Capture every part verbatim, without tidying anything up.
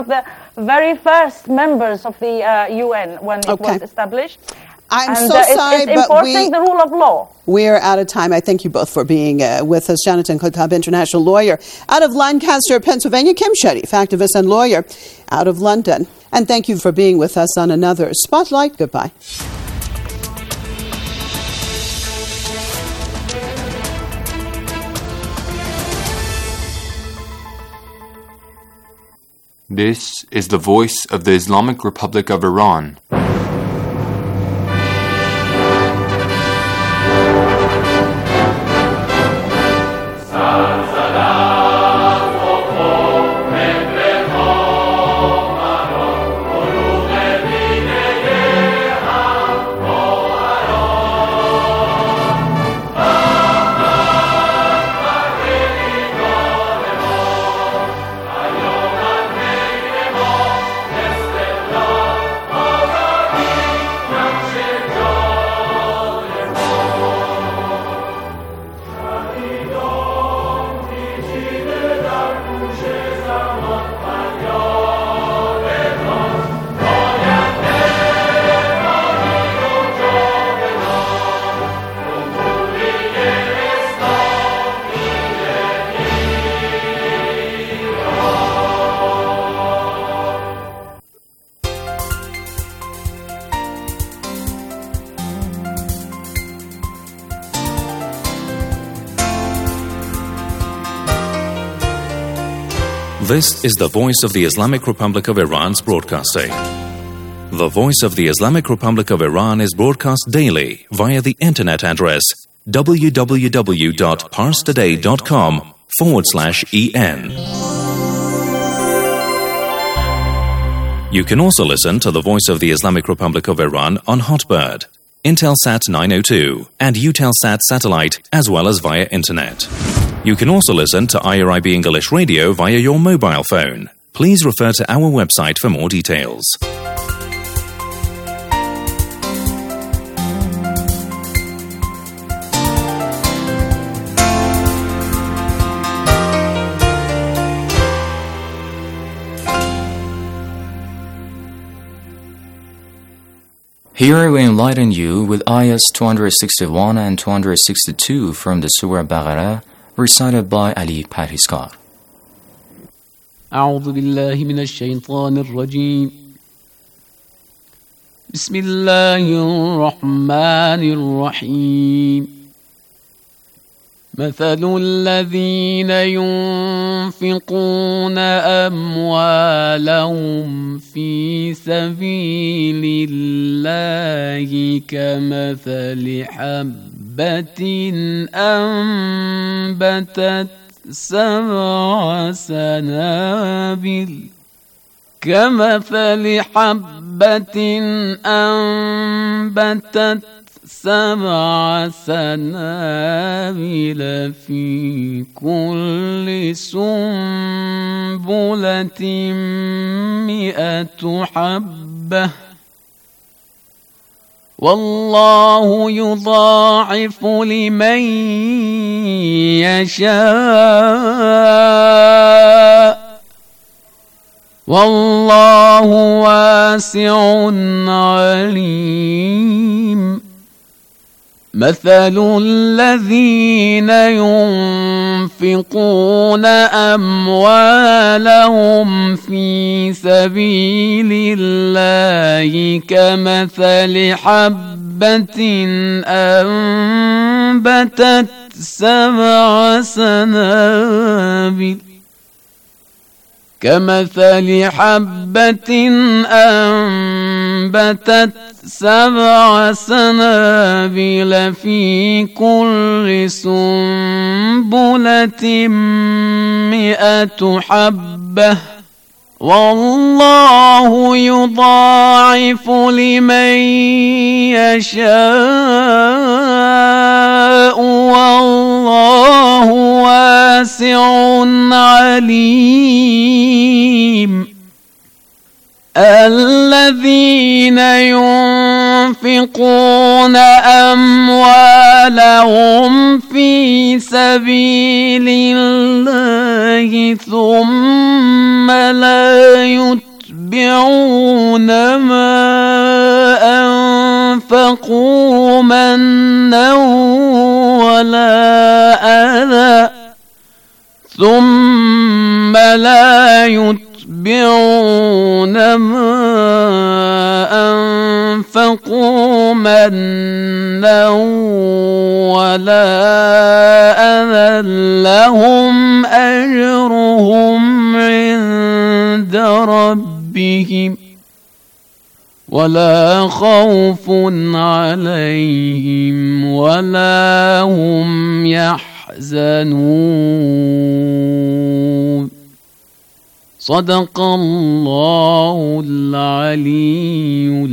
the very first members of the uh, U N when it okay. was established. I'm and, so uh, sorry, it's, it's but enforcing we, the rule of law. We're out of time. I thank you both for being uh, with us. Jonathan Kottab, international lawyer out of Lancaster, Pennsylvania. Kim Shetty, activist and lawyer out of London. And thank you for being with us on another Spotlight. Goodbye. This is the voice of the Islamic Republic of Iran. This is the voice of the Islamic Republic of Iran's broadcasting. The voice of the Islamic Republic of Iran is broadcast daily via the internet address www.parstoday.com forward slash en. You can also listen to the voice of the Islamic Republic of Iran on Hotbird, Intelsat nine oh two, and Eutelsat satellite, as well as via internet. You can also listen to I R I B English Radio via your mobile phone. Please refer to our website for more details. Here we enlighten you with ayahs two hundred sixty-one and two hundred sixty-two from the Surah Baqarah, recited by Ali Parhiskar. أعوذ بالله من الشيطان الرجيم بسم الله الرحمن الرحيم مثل الذين ينفقون أموالهم في سبيل الله كمثل حبة أنبتت سبع سنابل كمثل حبة أنبتت سبع سنابل في كل سنبلة مئة حبة والله يضاعف لمن يشاء والله واسع عليم مثل الذين ينفقون أموالهم في سبيل الله كمثل حبة أنبتت سبع سنابل كمثل حبة أنبتت سبع سنابل في كل سنبلة مئة حبة والله يضاعف لمن يشاء والله واسع عليم الذين ينفقون أموالهم في سبيل الله ثم لا يتبعون ما أنفقوا منا ولا أذى ثم لا يتبعون ما أنفقوا منا ولا أذى لهم أجرهم عند ربهم ولا خوف عليهم ولا هم يحزنون. صدق الله العلي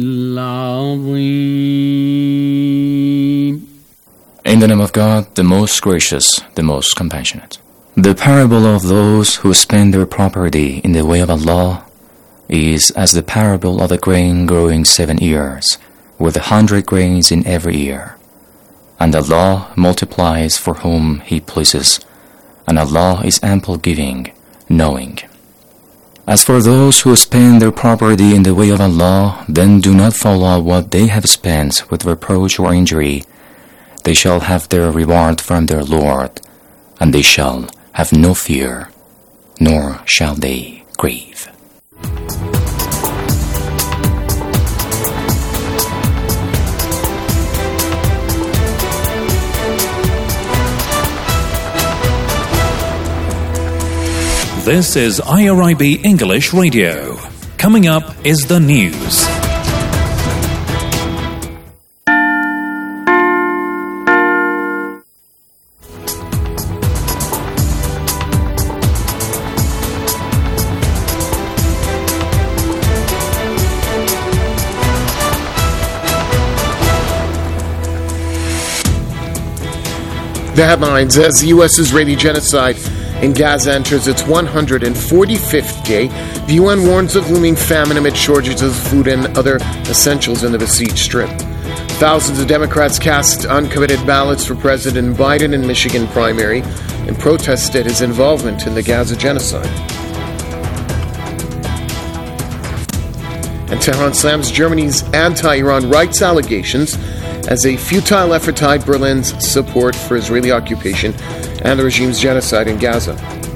العظيم. In the name of God, the most gracious, the most compassionate. The parable of those who spend their property in the way of Allah is as the parable of a grain growing seven ears, with a hundred grains in every ear. And Allah multiplies for whom He pleases, and Allah is ample giving, knowing. As for those who spend their property in the way of Allah, then do not follow what they have spent with reproach or injury. They shall have their reward from their Lord, and they shall have no fear, nor shall they grieve. This is I R I B English Radio. Coming up is the news. The headlines: as the U S Israeli genocide in Gaza enters its one hundred forty-fifth day, the U N warns of looming famine amid shortages of food and other essentials in the besieged Strip. Thousands of Democrats cast uncommitted ballots for President Biden in Michigan primary and protested his involvement in the Gaza genocide. And Tehran slams Germany's anti-Iran rights allegations as a futile effort to hide Berlin's support for Israeli occupation and the regime's genocide in Gaza.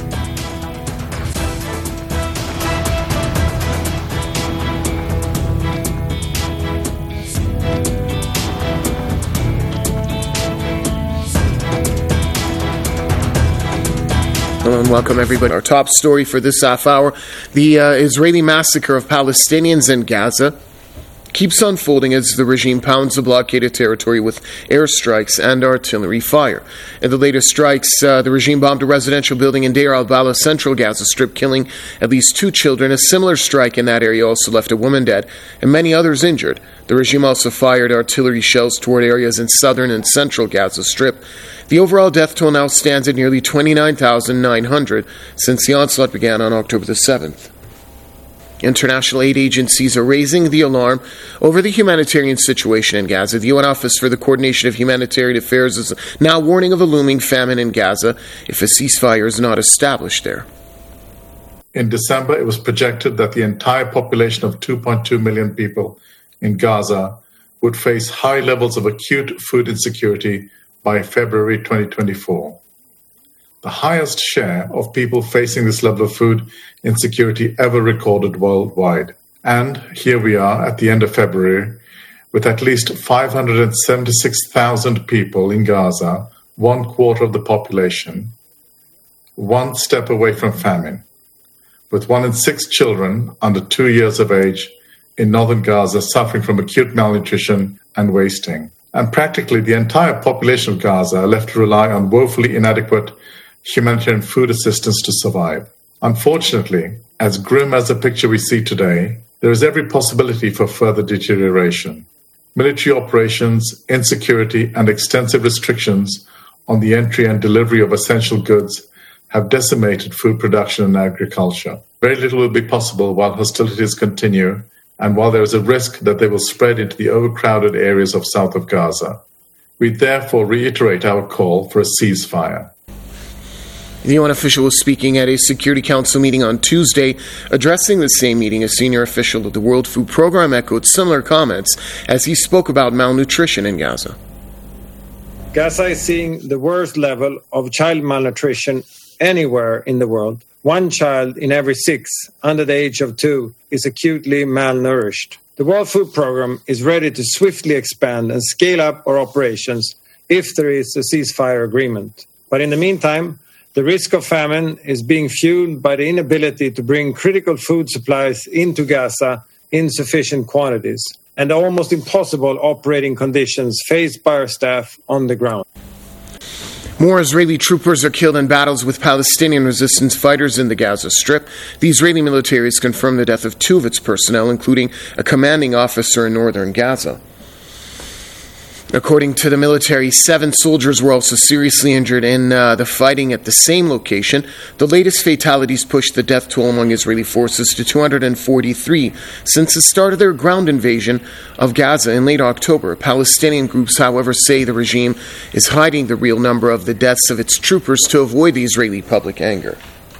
Hello and welcome everybody. Our top story for this half hour: the uh, Israeli massacre of Palestinians in Gaza keeps unfolding as the regime pounds the blockaded territory with airstrikes and artillery fire. In the latest strikes, uh, the regime bombed a residential building in Deir al-Balah, central Gaza Strip, killing at least two children. A similar strike in that area also left a woman dead and many others injured. The regime also fired artillery shells toward areas in southern and central Gaza Strip. The overall death toll now stands at nearly twenty-nine thousand nine hundred since the onslaught began on October the seventh. International aid agencies are raising the alarm over the humanitarian situation in Gaza. The U N Office for the Coordination of Humanitarian Affairs is now warning of a looming famine in Gaza if a ceasefire is not established there. In December, it was projected that the entire population of two point two million people in Gaza would face high levels of acute food insecurity by February twenty twenty-four. The highest share of people facing this level of food insecurity ever recorded worldwide. And here we are at the end of February, with at least five hundred seventy-six thousand people in Gaza, one quarter of the population, one step away from famine, with one in six children under two years of age in northern Gaza suffering from acute malnutrition and wasting. And practically the entire population of Gaza are left to rely on woefully inadequate humanitarian food assistance to survive. Unfortunately, as grim as the picture we see today, there is every possibility for further deterioration. Military operations, insecurity, and extensive restrictions on the entry and delivery of essential goods have decimated food production and agriculture. Very little will be possible while hostilities continue and while there is a risk that they will spread into the overcrowded areas of south of Gaza. We therefore reiterate our call for a ceasefire. The U N official was speaking at a Security Council meeting on Tuesday. Addressing the same meeting, a senior official of the World Food Program echoed similar comments as he spoke about malnutrition in Gaza. Gaza is seeing the worst level of child malnutrition anywhere in the world. One child in every six under the age of two is acutely malnourished. The World Food Program is ready to swiftly expand and scale up our operations if there is a ceasefire agreement. But in the meantime, the risk of famine is being fueled by the inability to bring critical food supplies into Gaza in sufficient quantities and the almost impossible operating conditions faced by our staff on the ground. More Israeli troopers are killed in battles with Palestinian resistance fighters in the Gaza Strip. The Israeli military has confirmed the death of two of its personnel, including a commanding officer in northern Gaza. According to the military, seven soldiers were also seriously injured in uh, the fighting at the same location. The latest fatalities pushed the death toll among Israeli forces to two hundred forty-three since the start of their ground invasion of Gaza in late October. Palestinian groups, however, say the regime is hiding the real number of the deaths of its troopers to avoid the Israeli public anger.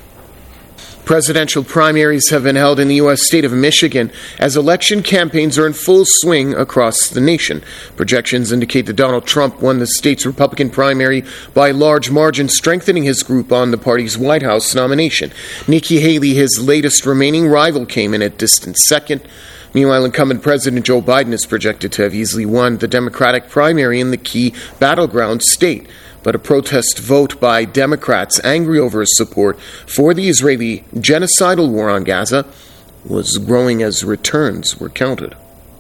Presidential primaries have been held in the U S state of Michigan as election campaigns are in full swing across the nation. Projections indicate that Donald Trump won the state's Republican primary by a large margin, strengthening his group on the party's White House nomination. Nikki Haley, his latest remaining rival, came in at distant second. Meanwhile, incumbent President Joe Biden is projected to have easily won the Democratic primary in the key battleground state. But a protest vote by Democrats angry over his support for the Israeli genocidal war on Gaza was growing as returns were counted.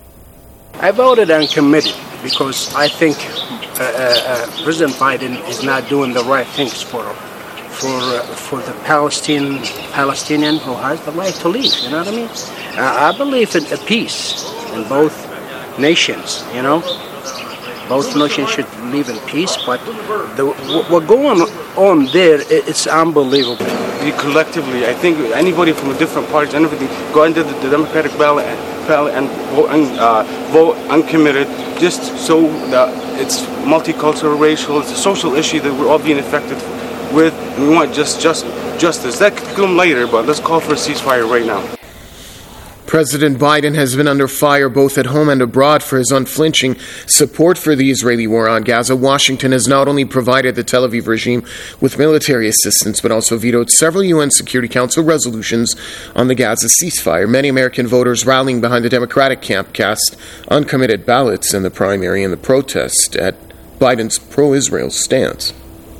I voted uncommitted because I think uh, uh, President Biden is not doing the right things for for uh, for the Palestinian Palestinian who has the right to live. You know what I mean? Uh, I believe in a peace in both nations. You know. Both nations should live in peace, but the, what going on there, it's unbelievable. We collectively, I think anybody from different parties and everything, go into the, the Democratic ballot and, ballot and vote, un, uh, vote uncommitted, just so that it's multicultural, racial, it's a social issue that we're all being affected with, and we want just, just justice. That could come later, but let's call for a ceasefire right now. President Biden has been under fire both at home and abroad for his unflinching support for the Israeli war on Gaza. Washington has not only provided the Tel Aviv regime with military assistance, but also vetoed several U N Security Council resolutions on the Gaza ceasefire. Many American voters rallying behind the Democratic camp cast uncommitted ballots in the primary in the protest at Biden's pro-Israel stance.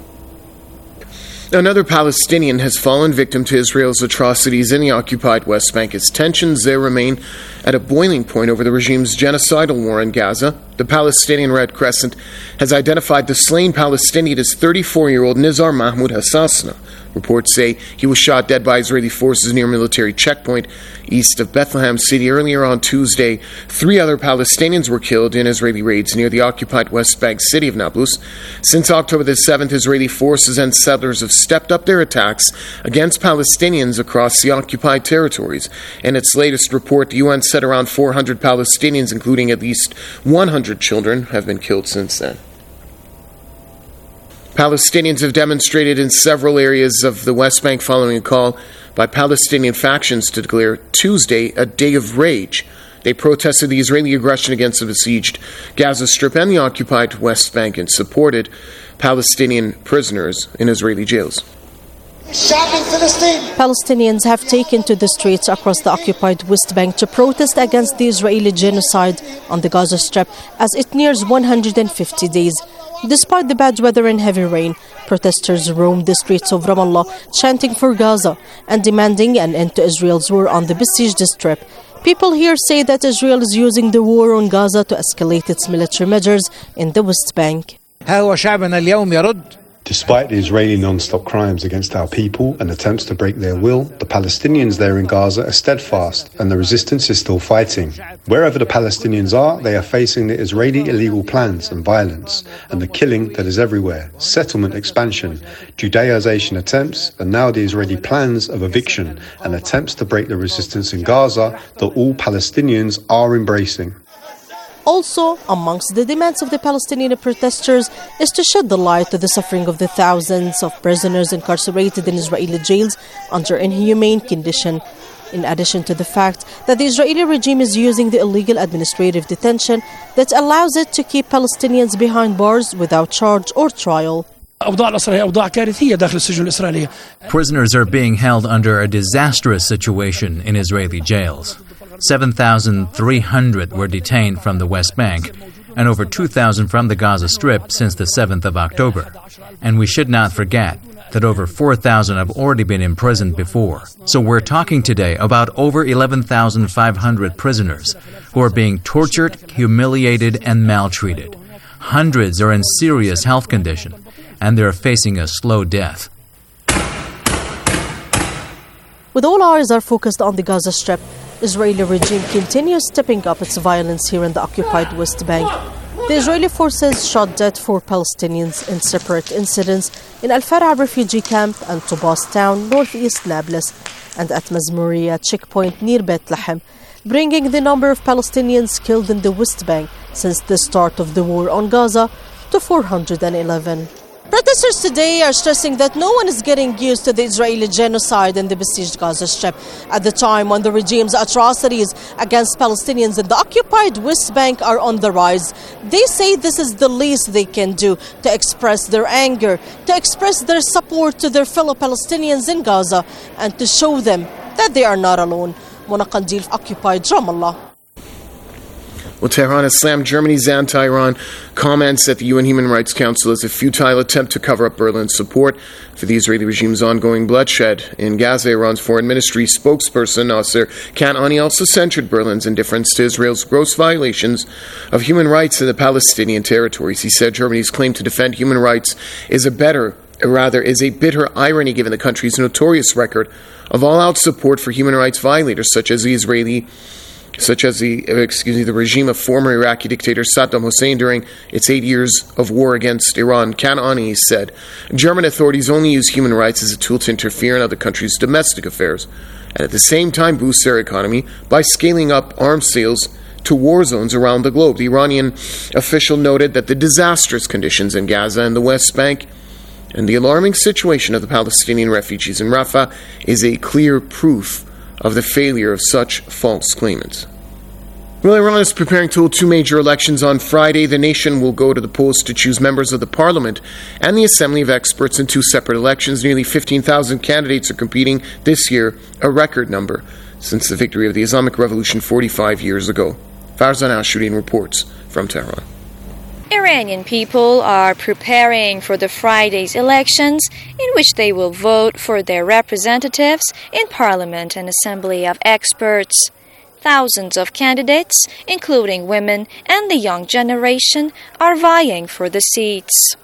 Another Palestinian has fallen victim to Israel's atrocities in the occupied West Bank as tensions there remain at a boiling point over the regime's genocidal war in Gaza. The Palestinian Red Crescent has identified the slain Palestinian as thirty-four-year-old Nizar Mahmoud Hassasna. Reports say he was shot dead by Israeli forces near a military checkpoint east of Bethlehem City. Earlier on Tuesday, three other Palestinians were killed in Israeli raids near the occupied West Bank city of Nablus. Since October the seventh, Israeli forces and settlers have stepped up their attacks against Palestinians across the occupied territories. In its latest report, the U N said around four hundred Palestinians, including at least one hundred children, have been killed since then. Palestinians have demonstrated in several areas of the West Bank following a call by Palestinian factions to declare Tuesday a day of rage. They protested the Israeli aggression against the besieged Gaza Strip and the occupied West Bank and supported Palestinian prisoners in Israeli jails. Palestinians have taken to the streets across the occupied West Bank to protest against the Israeli genocide on the Gaza Strip as it nears one hundred fifty days. Despite the bad weather and heavy rain, protesters roamed the streets of Ramallah, chanting for Gaza and demanding an end to Israel's war on the besieged Strip. People here say that Israel is using the war on Gaza to escalate its military measures in the West Bank. ها هو شعبنا اليوم يرد Despite the Israeli non-stop crimes against our people and attempts to break their will, the Palestinians there in Gaza are steadfast and the resistance is still fighting. Wherever the Palestinians are, they are facing the Israeli illegal plans and violence and the killing that is everywhere, settlement expansion, Judaization attempts, and now the Israeli plans of eviction and attempts to break the resistance in Gaza that all Palestinians are embracing. Also, amongst the demands of the Palestinian protesters is to shed the light to the suffering of the thousands of prisoners incarcerated in Israeli jails under inhumane condition, in addition to the fact that the Israeli regime is using the illegal administrative detention that allows it to keep Palestinians behind bars without charge or trial. Prisoners are being held under a disastrous situation in Israeli jails. seven thousand three hundred were detained from the West Bank and over two thousand from the Gaza Strip since the seventh of October. And we should not forget that over four thousand have already been imprisoned before. So we're talking today about over eleven thousand five hundred prisoners who are being tortured, humiliated, and maltreated. Hundreds are in serious health condition, and they're facing a slow death. With all eyes are focused on the Gaza Strip, Israeli regime continues stepping up its violence here in the occupied West Bank. The Israeli forces shot dead four Palestinians in separate incidents in Al-Far'a refugee camp and Tubas town, northeast Nablus, and at Mazmuriya checkpoint near Bethlehem, bringing the number of Palestinians killed in the West Bank since the start of the war on Gaza to four hundred eleven. Protesters today are stressing that no one is getting used to the Israeli genocide in the besieged Gaza Strip at the time when the regime's atrocities against Palestinians in the occupied West Bank are on the rise. They say this is the least they can do to express their anger, to express their support to their fellow Palestinians in Gaza, and to show them that they are not alone. Mona Qandil, occupied Ramallah. Well, Tehran has slammed Germany's anti-Iran comments at the U N Human Rights Council as a futile attempt to cover up Berlin's support for the Israeli regime's ongoing bloodshed. In Gaza, Iran's foreign ministry spokesperson Nasser Kanani also censured Berlin's indifference to Israel's gross violations of human rights in the Palestinian territories. He said Germany's claim to defend human rights is a better, or rather is a bitter irony given the country's notorious record of all-out support for human rights violators such as the Israeli such as the excuse me, the regime of former Iraqi dictator Saddam Hussein during its eight years of war against Iran. Kanani said, German authorities only use human rights as a tool to interfere in other countries' domestic affairs, and at the same time boost their economy by scaling up arms sales to war zones around the globe. The Iranian official noted that the disastrous conditions in Gaza and the West Bank and the alarming situation of the Palestinian refugees in Rafah is a clear proof of the failure of such false claimants. Well, Iran is preparing to hold two major elections on Friday. The nation will go to the polls to choose members of the parliament and the assembly of experts in two separate elections. Nearly fifteen thousand candidates are competing this year, a record number since the victory of the Islamic Revolution forty-five years ago. Farzan Ashuddin reports from Tehran. Iranian people are preparing for the Friday's elections, in which they will vote for their representatives in Parliament and Assembly of Experts. Thousands of candidates, including women and the young generation, are vying for the seats.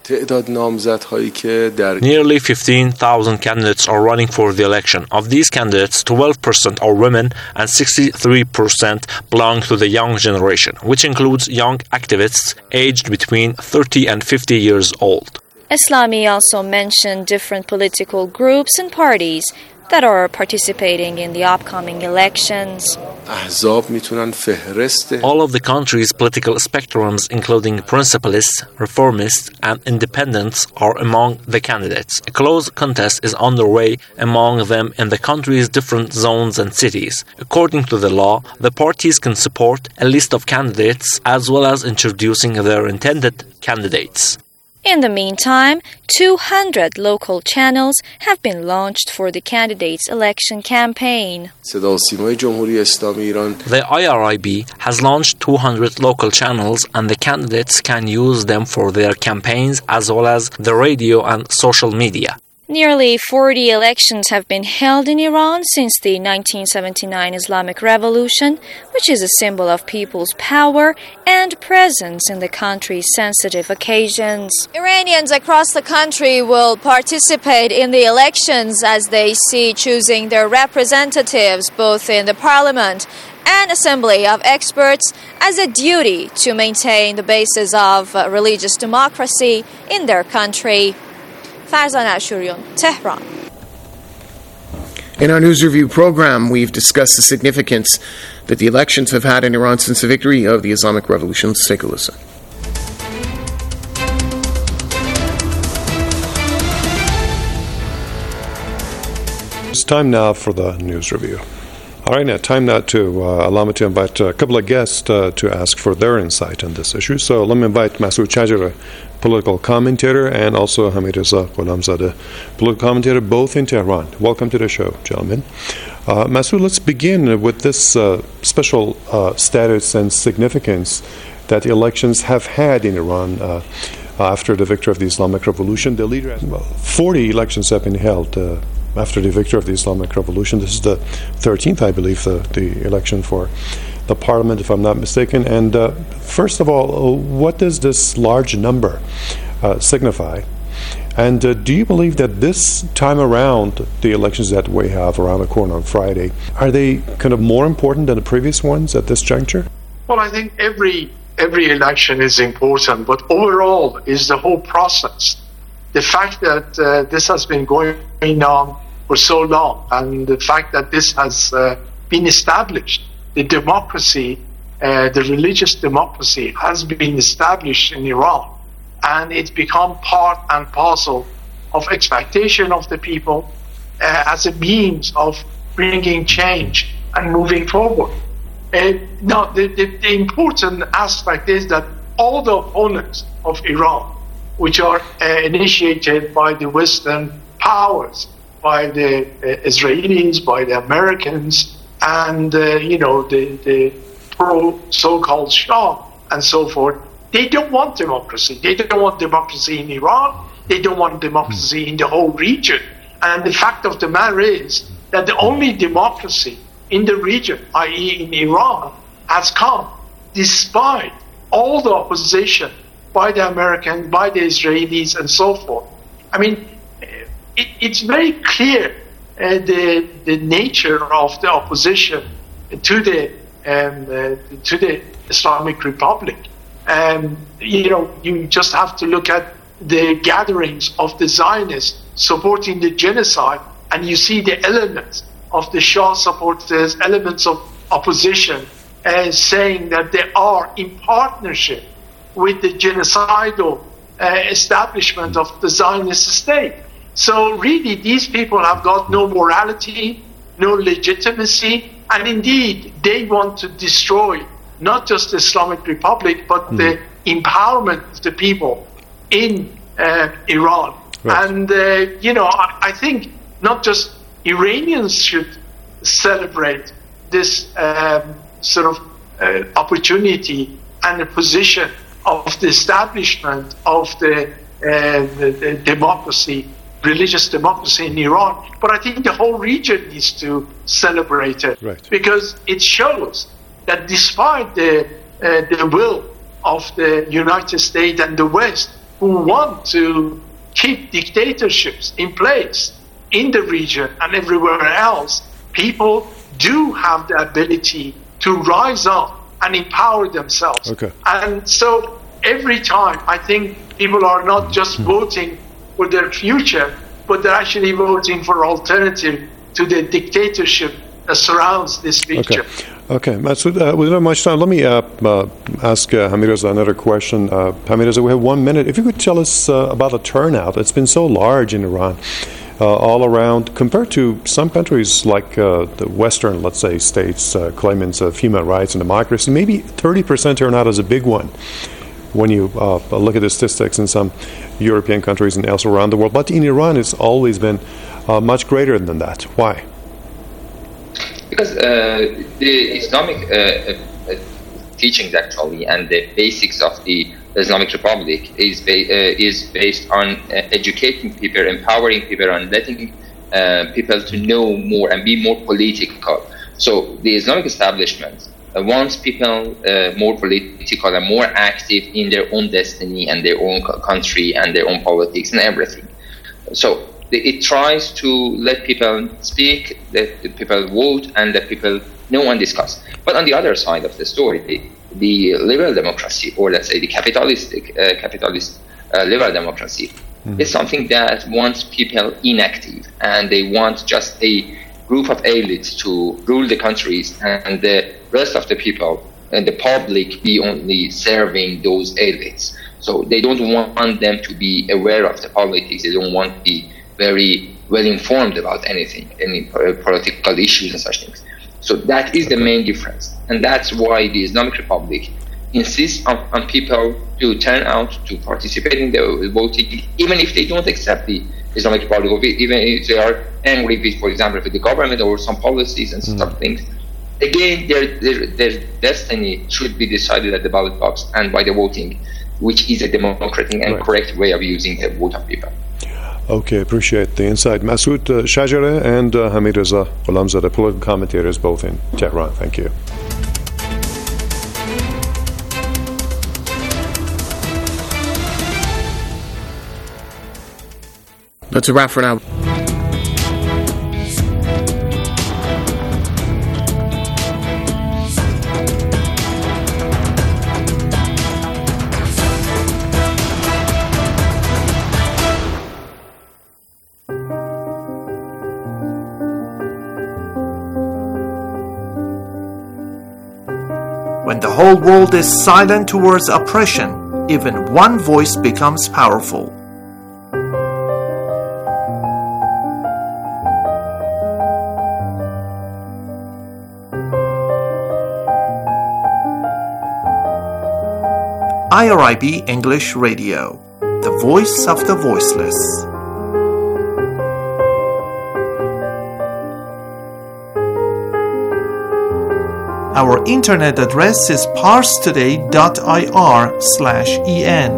Nearly fifteen thousand candidates are running for the election. Of these candidates, twelve percent are women and sixty-three percent belong to the young generation, which includes young activists aged between thirty and fifty years old. Islami also mentioned different political groups and parties that are participating in the upcoming elections. All of the country's political spectrums, including principalists, reformists, and independents, are among the candidates. A close contest is underway among them in the country's different zones and cities. According to the law, the parties can support a list of candidates as well as introducing their intended candidates. In the meantime, two hundred local channels have been launched for the candidates' election campaign. The I R I B has launched two hundred local channels, and the candidates can use them for their campaigns as well as the radio and social media. Nearly forty elections have been held in Iran since the nineteen seventy-nine Islamic Revolution, which is a symbol of people's power and presence in the country's sensitive occasions. Iranians across the country will participate in the elections as they see choosing their representatives both in the parliament and assembly of experts as a duty to maintain the basis of uh, religious democracy in their country. Farzan Ashurian, Tehran. In our news review program, we've discussed the significance that the elections have had in Iran since the victory of the Islamic Revolution. Let's take a listen. It's time now for the news review. All right, now time now to uh, allow me to invite a couple of guests uh, to ask for their insight on this issue. So let me invite Masoud Chajar, a political commentator, and also Hamid Reza Ghulamzadeh, political commentator, both in Tehran. Welcome to the show, gentlemen. Uh, Masoud, let's begin with this uh, special uh, status and significance that the elections have had in Iran uh, after the victory of the Islamic Revolution. The leader has, well, forty elections have been held uh, after the victory of the Islamic Revolution. This is the thirteenth, I believe, the, the election for the parliament, if I'm not mistaken. And uh, first of all, what does this large number uh, signify? And uh, do you believe that this time around, the elections that we have around the corner on Friday, are they kind of more important than the previous ones at this juncture? Well, I think every every election is important, but overall is the whole process. The fact that uh, this has been going on for so long, and the fact that this has uh, been established, the democracy, uh, the religious democracy has been established in Iran, and it's become part and parcel of expectation of the people uh, as a means of bringing change and moving forward. Uh, now, the, the, the important aspect is that all the opponents of Iran, which are uh, initiated by the Western powers, by the uh, Israelis, by the Americans, and uh, you know the, the pro so-called Shah and so forth. They don't want democracy. They don't want democracy in Iran. They don't want democracy in the whole region. And the fact of the matter is that the only democracy in the region, that is in Iran, has come despite all the opposition by the Americans, by the Israelis, and so forth. I mean, it, it's very clear uh, the the nature of the opposition to the um, uh, to the Islamic Republic. Um, you know, you just have to look at the gatherings of the Zionists supporting the genocide, and you see the elements of the Shah supporters, elements of opposition, uh, saying that they are in partnership with the genocidal uh, establishment of the Zionist state. So really, these people have got no morality, no legitimacy, and indeed, they want to destroy not just the Islamic Republic, but mm. the empowerment of the people in uh, Iran. Right. And, uh, you know, I, I think not just Iranians should celebrate this um, sort of uh, opportunity and the position of the establishment of the, uh, the, the democracy, religious democracy in Iran, but I think the whole region needs to celebrate it, right, because it shows that despite the uh, the will of the United States and the West, who want to keep dictatorships in place in the region and everywhere else, people do have the ability to rise up and empower themselves. Okay. And so every time, I think people are not just voting for their future, but they're actually voting for alternative to the dictatorship that surrounds this picture. Okay. Okay, Masoud, uh, we don't have much time. Let me uh, uh, ask uh, Hamid Reza another question. Uh, Hamid Reza, we have one minute. If you could tell us uh, about the turnout. It's been so large in Iran, uh, all around, compared to some countries like uh, the Western, let's say, states, uh, claimants of human rights and democracy. Maybe thirty percent turnout is a big one when you uh, look at the statistics in some European countries and elsewhere around the world. But in Iran, it's always been uh, much greater than that. Why? Because uh, the Islamic uh, uh, teachings, actually, and the basics of the the Islamic Republic is ba- uh, is based on uh, educating people, empowering people, and letting uh, people to know more and be more political. So the Islamic establishment uh, wants people uh, more political and more active in their own destiny and their own co- country and their own politics and everything. So it tries to let people speak, let people vote, and let people know and discuss. But on the other side of the story, the, the liberal democracy, or let's say the capitalistic, uh, capitalist uh, liberal democracy, mm-hmm. is something that wants people inactive, and they want just a group of elites to rule the countries, and the rest of the people and the public be only serving those elites. So they don't want them to be aware of the politics. They don't want to be very well informed about anything, any political issues and such things. So that is the main difference. And that's why the Islamic Republic insists on, on people to turn out to participate in the voting, even if they don't accept the Islamic Republic, or even if they are angry with, for example, with the government or some policies and mm. some things. Again, their, their, their destiny should be decided at the ballot box and by the voting, which is a democratic and right. correct way of using the vote of people. Okay, appreciate the insight. Masoud uh, Shajari and uh, Hamid Reza Ghulamzadeh, political commentators both in Tehran. Thank you. That's a wrap for now. When the whole world is silent towards oppression, even one voice becomes powerful. I R I B English Radio, the voice of the voiceless. Our internet address is parstoday dot I R slash E N.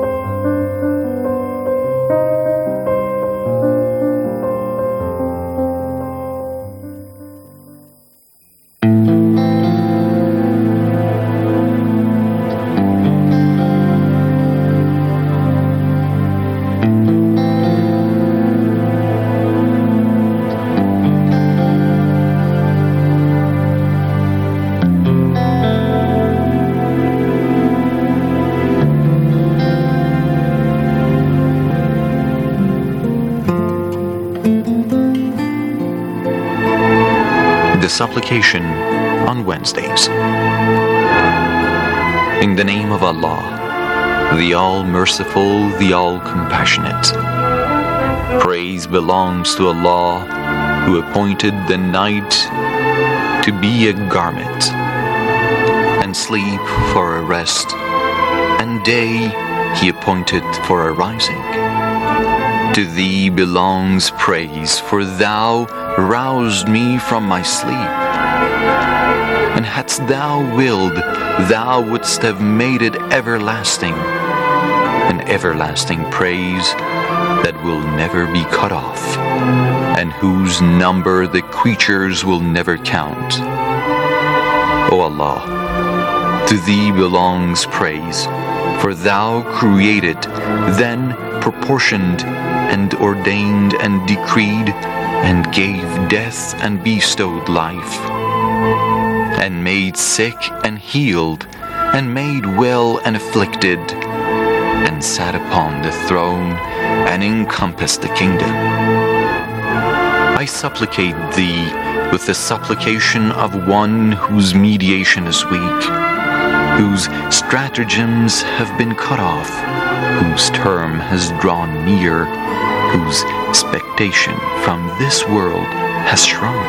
Supplication on Wednesdays. In the name of Allah, the All-Merciful, the All-Compassionate. Praise belongs to Allah, who appointed the night to be a garment, and sleep for a rest, and day He appointed for a rising. To Thee belongs praise, for Thou roused me from my sleep. And hadst Thou willed, Thou wouldst have made it everlasting, an everlasting praise that will never be cut off, and whose number the creatures will never count. O Allah, to Thee belongs praise, for Thou created, then proportioned, and ordained and decreed, and gave death and bestowed life, and made sick and healed, and made well and afflicted, and sat upon the throne, and encompassed the kingdom. I supplicate Thee with the supplication of one whose mediation is weak, whose stratagems have been cut off, whose term has drawn near, whose expectation from this world has shrunk,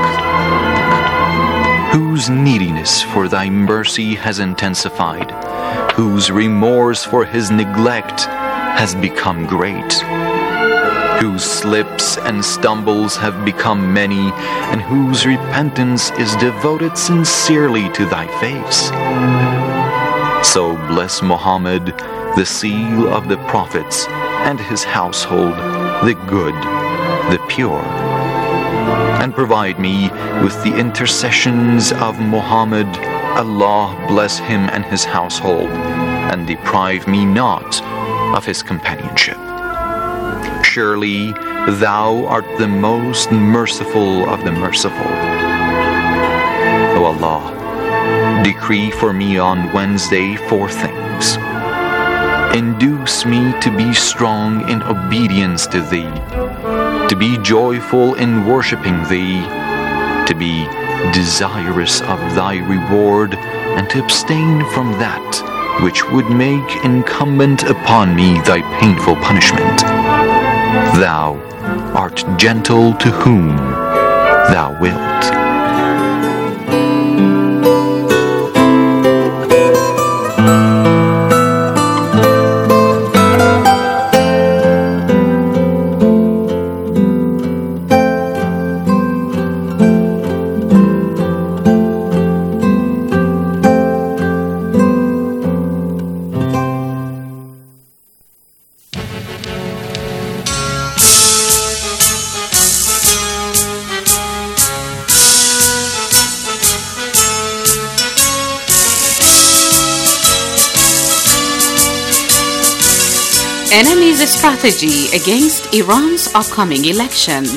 whose neediness for Thy mercy has intensified, whose remorse for his neglect has become great, whose slips and stumbles have become many, and whose repentance is devoted sincerely to Thy face. So bless Muhammad, the seal of the prophets, and his household, the good, the pure. And provide me with the intercessions of Muhammad, Allah bless him and his household, and deprive me not of his companionship. Surely thou art the most merciful of the merciful. O Allah, decree for me on Wednesday four things. Induce me to be strong in obedience to Thee, to be joyful in worshipping Thee, to be desirous of Thy reward, and to abstain from that which would make incumbent upon me Thy painful punishment. Thou art gentle to whom Thou wilt. Enemies' strategy against Iran's upcoming elections.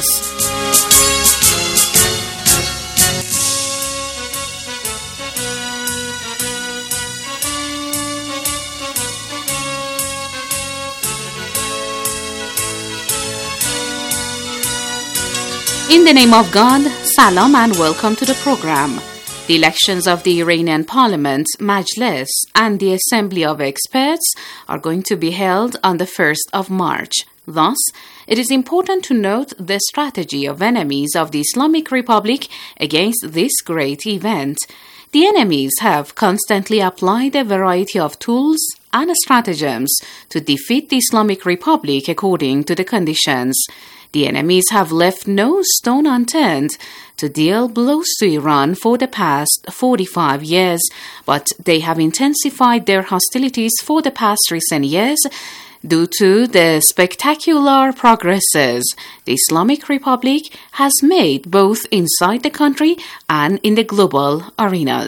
In the name of God, salam and welcome to the program. The elections of the Iranian Parliament, Majlis, and the Assembly of Experts are going to be held on the first of March. Thus, it is important to note the strategy of enemies of the Islamic Republic against this great event. The enemies have constantly applied a variety of tools and stratagems to defeat the Islamic Republic according to the conditions. The enemies have left no stone unturned to deal blows to Iran for the past forty-five years, but they have intensified their hostilities for the past recent years due to the spectacular progresses the Islamic Republic has made both inside the country and in the global arenas.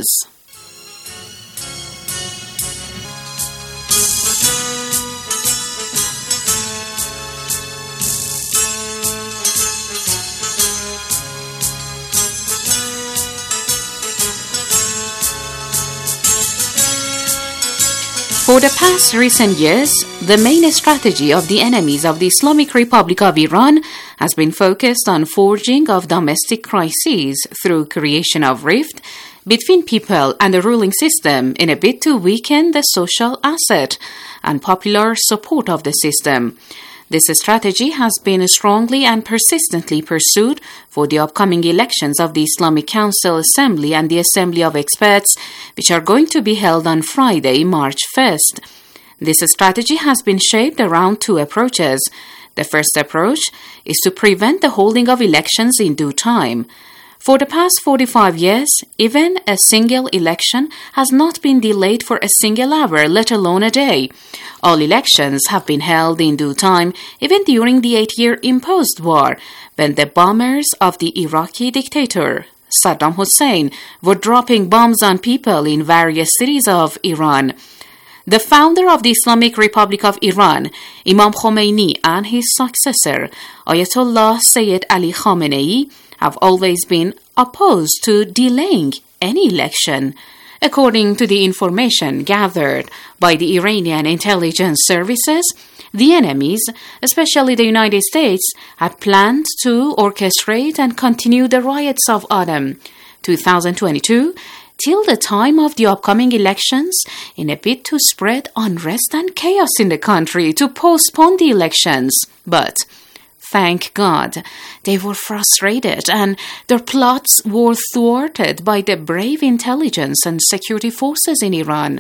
For the past recent years, the main strategy of the enemies of the Islamic Republic of Iran has been focused on forging of domestic crises through creation of rift between people and the ruling system in a bid to weaken the social asset and popular support of the system. This strategy has been strongly and persistently pursued for the upcoming elections of the Islamic Council Assembly and the Assembly of Experts, which are going to be held on Friday, March first. This strategy has been shaped around two approaches. The first approach is to prevent the holding of elections in due time. For the past forty-five years, even a single election has not been delayed for a single hour, let alone a day. All elections have been held in due time, even during the eight-year imposed war, when the bombers of the Iraqi dictator, Saddam Hussein, were dropping bombs on people in various cities of Iran. The founder of the Islamic Republic of Iran, Imam Khomeini, and his successor, Ayatollah Sayyid Ali Khamenei, have always been opposed to delaying any election. According to the information gathered by the Iranian intelligence services, the enemies, especially the United States, had planned to orchestrate and continue the riots of autumn twenty twenty-two till the time of the upcoming elections in a bid to spread unrest and chaos in the country to postpone the elections. But thank God, they were frustrated and their plots were thwarted by the brave intelligence and security forces in Iran.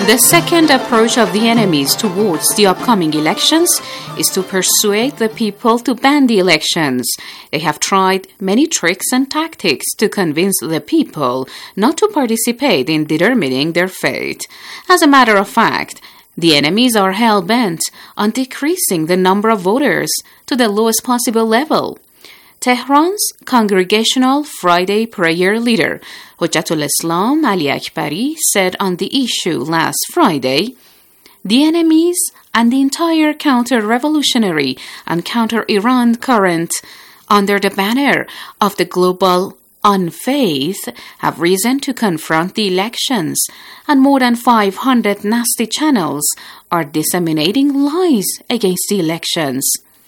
The second approach of the enemies towards the upcoming elections is to persuade the people to ban the elections. They have tried many tricks and tactics to convince the people not to participate in determining their fate. As a matter of fact, the enemies are hell-bent on decreasing the number of voters to the lowest possible level. Tehran's Congregational Friday Prayer leader, Hujjatul Islam Ali Akbari, said on the issue last Friday, "The enemies and the entire counter-revolutionary and counter-Iran current under the banner of the global unfaith have reason to confront the elections, and more than five hundred nasty channels are disseminating lies against the elections."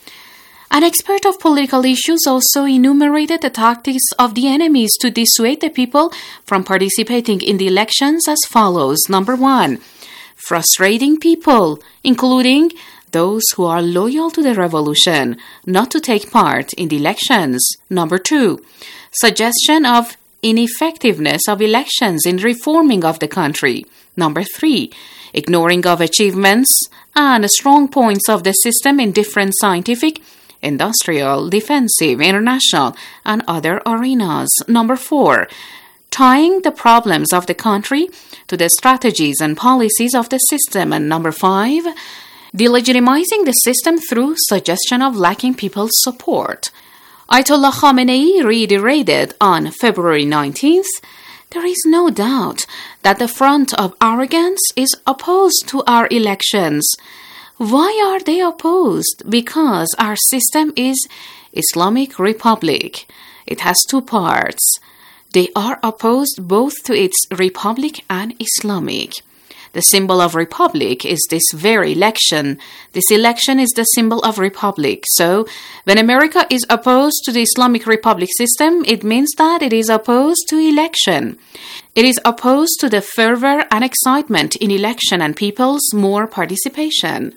An expert of political issues also enumerated the tactics of the enemies to dissuade the people from participating in the elections as follows. Number one, frustrating people, including those who are loyal to the revolution, not to take part in the elections. Number two, suggestion of ineffectiveness of elections in reforming of the country. Number three, ignoring of achievements and strong points of the system in different scientific, industrial, defensive, international, and other arenas. Number four, tying the problems of the country to the strategies and policies of the system. And number five, delegitimizing the system through suggestion of lacking people's support. Ayatollah Khamenei reiterated on February nineteenth, "There is no doubt that the front of arrogance is opposed to our elections." Why are they opposed? Because our system is Islamic Republic. It has two parts. They are opposed both to its Republic and Islamic. The symbol of Republic is this very election. This election is the symbol of Republic. So, when America is opposed to the Islamic Republic system, it means that it is opposed to election. It is opposed to the fervor and excitement in election and people's more participation.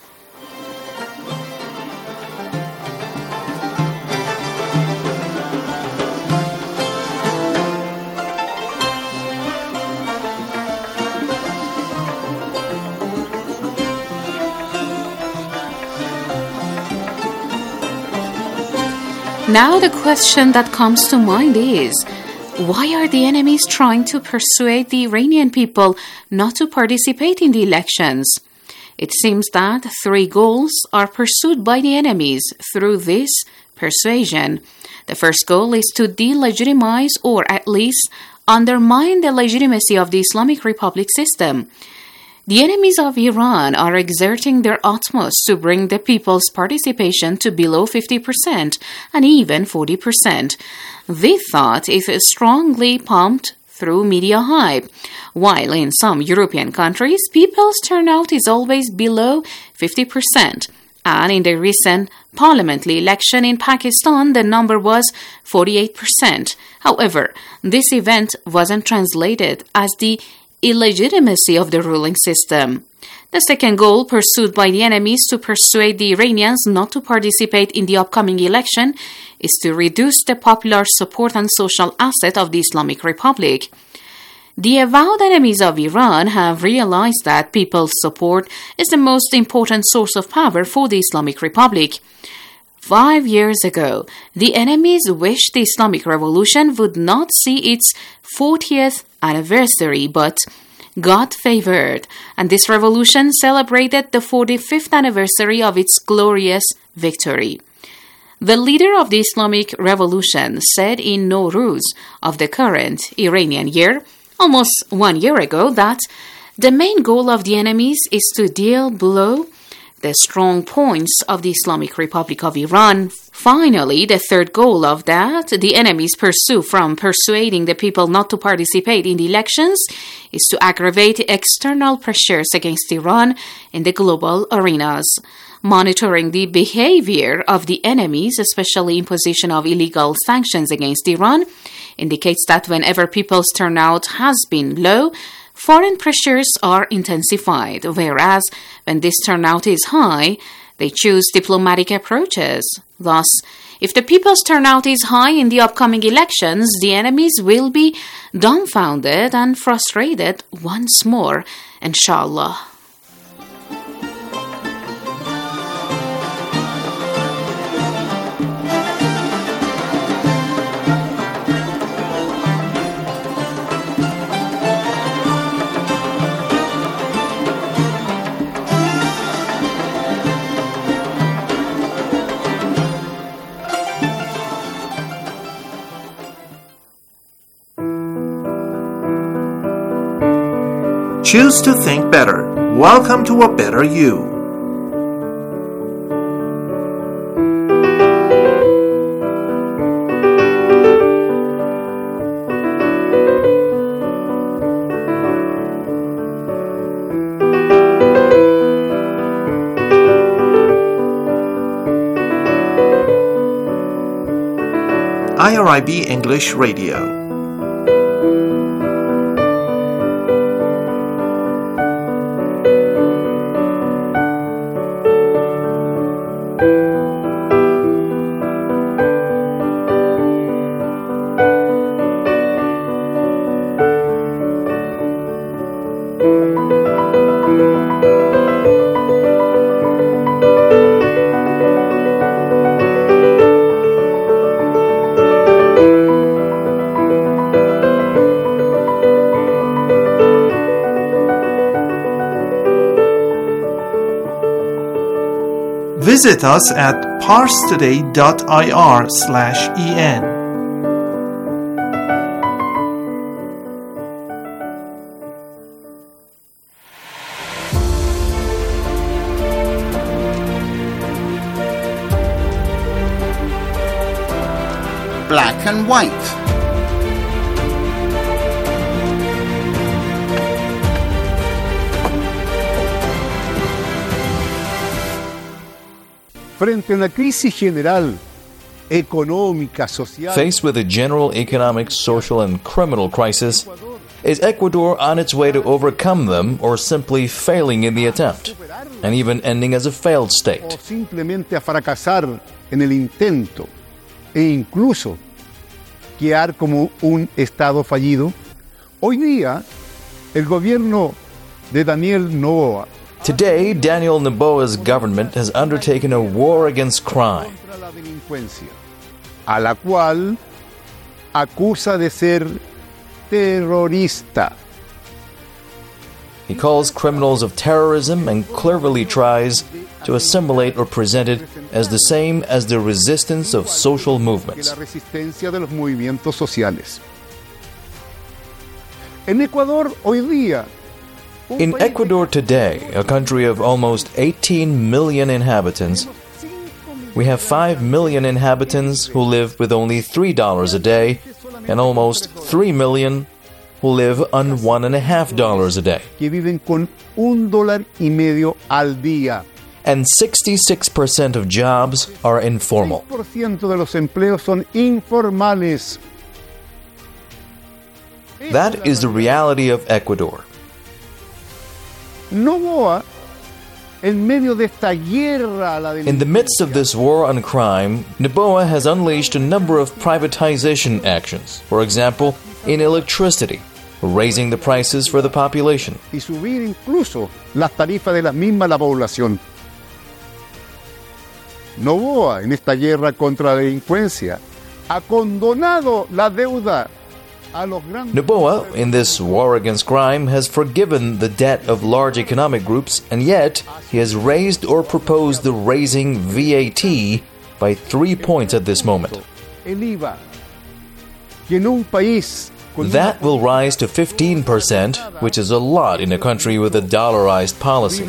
Now the question that comes to mind is, why are the enemies trying to persuade the Iranian people not to participate in the elections? It seems that three goals are pursued by the enemies through this persuasion. The first goal is to delegitimize or at least undermine the legitimacy of the Islamic Republic system. The enemies of Iran are exerting their utmost to bring the people's participation to below fifty percent and even forty percent. This thought is strongly pumped through media hype, while in some European countries, people's turnout is always below fifty percent. And in the recent parliamentary election in Pakistan, the number was forty-eight percent. However, this event wasn't translated as the illegitimacy of the ruling system. The second goal pursued by the enemies to persuade the Iranians not to participate in the upcoming election is to reduce the popular support and social asset of the Islamic Republic. The avowed enemies of Iran have realized that people's support is the most important source of power for the Islamic Republic. Five years ago, the enemies wished the Islamic Revolution would not see its fortieth anniversary, but God favored, and this revolution celebrated the forty-fifth anniversary of its glorious victory. The leader of the Islamic Revolution said in Nowruz of the current Iranian year, almost one year ago, that the main goal of the enemies is to deal below the strong points of the Islamic Republic of Iran. Finally, the third goal of that the enemies pursue from persuading the people not to participate in the elections is to aggravate external pressures against Iran in the global arenas. Monitoring the behavior of the enemies, especially imposition of illegal sanctions against Iran, indicates that whenever people's turnout has been low, foreign pressures are intensified, whereas when this turnout is high, they choose diplomatic approaches. Thus, If the people's turnout is high in the upcoming elections, the enemies will be dumbfounded and frustrated once more, inshallah. Choose to think better. Welcome to a better you. I R I B English Radio. Visit us at parstoday.ir slash en. Black and white. Frente a una crisis general, económica, social. Faced with a general economic, social, and criminal crisis, is Ecuador on its way to overcome them or simply failing in the attempt, and even ending as a failed state? O simplemente a fracasar en el intento, e incluso quedar como un Estado fallido? Hoy día, el gobierno de Daniel Noboa Today, Daniel Noboa's government has undertaken a war against crime, a la cual acusa de ser terrorista. He calls criminals of terrorism and cleverly tries to assimilate or present it as the same as the resistance of social movements. La resistencia de los movimientos sociales. En Ecuador hoy día, in Ecuador today, a country of almost eighteen million inhabitants, we have five million inhabitants who live with only three dollars a day and almost three million who live on one and a half dollars a day. Que viven con un dólar y medio al día. And sixty-six percent of jobs are informal. seis por ciento de los empleos son informales. That is the reality of Ecuador. Noboa, en medio de esta guerra a la In the midst of this war on crime, Noboa has unleashed a number of privatization actions. For example, in electricity, raising the prices for the population. Y subir incluso las tarifas de la misma la población. Noboa, en esta guerra contra la delincuencia, ha condonado la deuda. Noboa, in this war against crime, has forgiven the debt of large economic groups, and yet he has raised or proposed the raising V A T by three points at this moment. That will rise to fifteen percent, which is a lot in a country with a dollarized policy.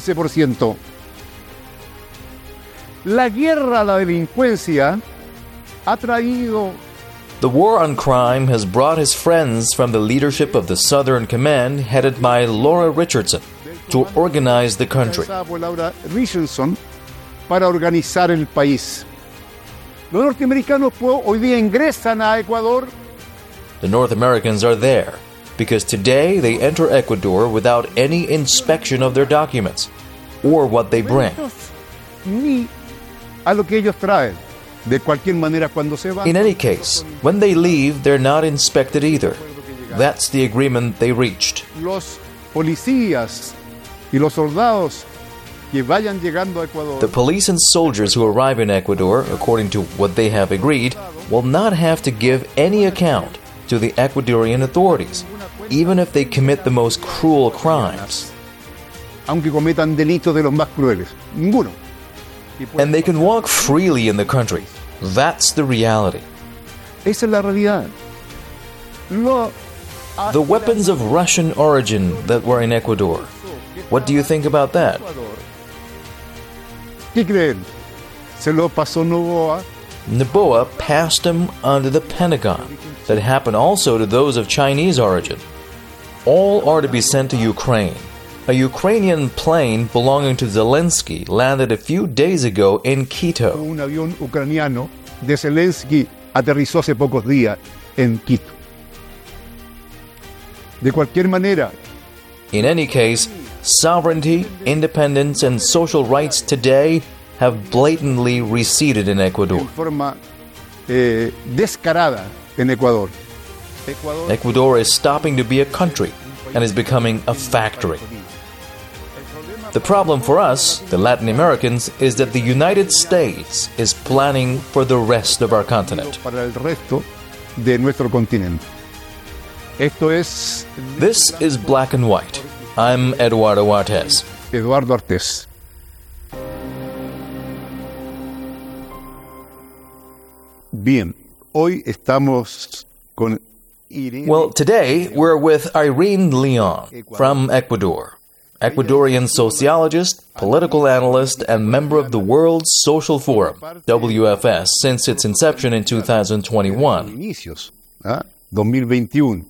La guerra a la delincuencia ha traído The war on crime has brought his friends from the leadership of the Southern Command, headed by Laura Richardson, to organize the country. Laura Richardson para organizar el país. Los norteamericanos hoy día ingresan a Ecuador. The North Americans are there because today they enter Ecuador without any inspection of their documents or what they bring. Ni a lo que ellos traen. De cualquier manera, cuando se van, In any case, when they leave, they're not inspected either. That's the agreement they reached. los policías y los soldados que vayan llegando a Ecuador, The police and soldiers who arrive in Ecuador, according to what they have agreed, will not have to give any account to the Ecuadorian authorities, even if they commit the most cruel crimes. aunque cometan delitos de los más crueles. Ninguno. And they can walk freely in the country. That's the reality. Esa es la realidad. Lo, The weapons of Russian origin that were in Ecuador. What do you think about that? ¿Qué creen? Se lo pasó Novoa. Noboa passed them under the Pentagon. That happened also to those of Chinese origin. All are to be sent to Ukraine. A Ukrainian plane belonging to Zelensky landed a few days ago in Quito. Un avión ucraniano de Zelensky aterrizó hace pocos días en Quito. De cualquier manera, In any case, sovereignty, independence, and social rights today have blatantly receded in Ecuador. en forma eh, descarada en Ecuador. Ecuador is stopping to be a country and is becoming a factory. The problem for us, the Latin Americans, is that the United States is planning for the rest of our continent. Para el resto de nuestro continente. Esto es This is Black and White. I'm Eduardo Artes. Eduardo Artes. Bien, hoy estamos con Irene. Well, today we're with Irene Leon from Ecuador, Ecuadorian sociologist, political analyst, and member of the World Social Forum, W F S, since its inception in two thousand twenty-one. Inicios, ¿ah? dos mil veintiuno.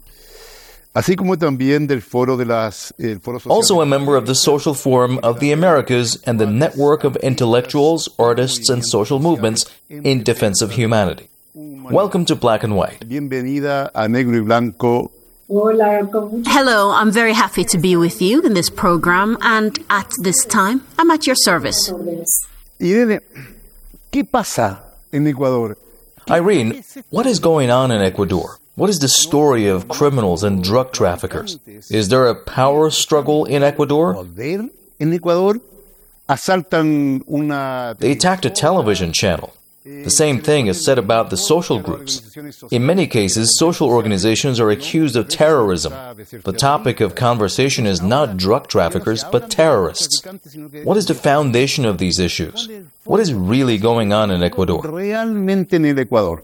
Así como también del foro de las el foro social. Also a member of the Social Forum of the Americas and the network of intellectuals, artists, and social movements in defense of humanity. Welcome to Black and White. Bienvenida a Negro y Blanco. Hello, I'm very happy to be with you in this program, and at this time, I'm at your service. Irene, ¿qué pasa en Ecuador? Irene, what is going on in Ecuador? What is the story of criminals and drug traffickers? Is there a power struggle in Ecuador? En Ecuador asaltan una. They attacked a television channel. The same thing is said about the social groups. In many cases, social organizations are accused of terrorism. The topic of conversation is not drug traffickers, but terrorists. What is the foundation of these issues? What is really going on in Ecuador? Realmente en el Ecuador.